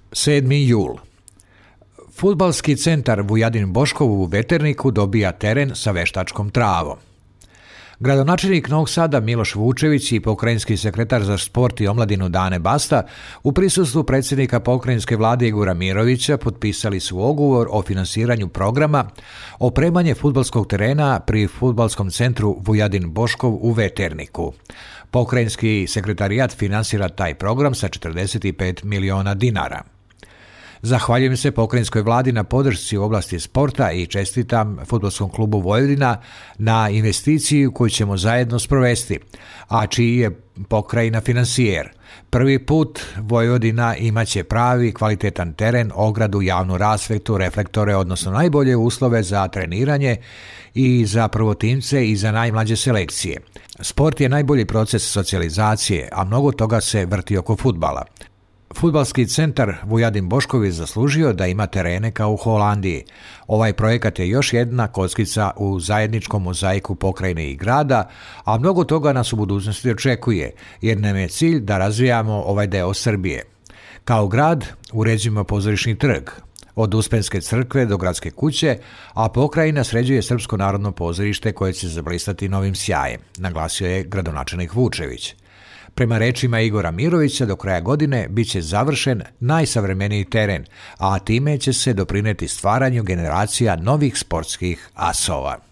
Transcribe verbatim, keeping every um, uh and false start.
sedmi jul. Fudbalski centar Vujadin Boškov u Veterniku dobija teren sa veštačkom travom. Gradonačelnik Novog Sada Miloš Vučević i pokrajinski sekretar za sport i omladinu Dane Basta u prisustvu predsjednika pokrajinske vlade Igora Mirovića potpisali su ugovor o finansiranju programa opremanje fudbalskog terena pri fudbalskom centru Vujadin Boškov u Veterniku. Pokrajinski sekretarijat finansira taj program sa četrdeset pet miliona dinara. Zahvaljujem se pokrajinskoj vladi na podršci u oblasti sporta i čestitam Fudbalskom klubu Vojvodina na investiciju koju ćemo zajedno sprovesti, a čiji je pokrajina finansijer. Prvi put Vojvodina imaće pravi kvalitetan teren, ogradu, javnu rasvetu, reflektore, odnosno najbolje uslove za treniranje i za prvotimce i za najmlađe selekcije. Sport je najbolji proces socijalizacije, a mnogo toga se vrti oko fudbala. Fudbalski centar Vujadin Boškov je zaslužio da ima terene kao u Holandiji. Ovaj projekat je još jedna kockica u zajedničkom mozaiku pokrajine i grada, a mnogo toga nas u budućnosti očekuje, jer nam je cilj da razvijamo ovaj deo Srbije. Kao grad uređujemo pozorišni trg, od Uspenske crkve do gradske kuće, a pokrajina sređuje Srpsko narodno pozorište koje će zablistati novim sjajem, naglasio je gradonačelnik Vučević. Prema rečima Igora Mirovića, do kraja godine bit će završen najsavremeniji teren, a time će se doprineti stvaranju generacija novih sportskih asova.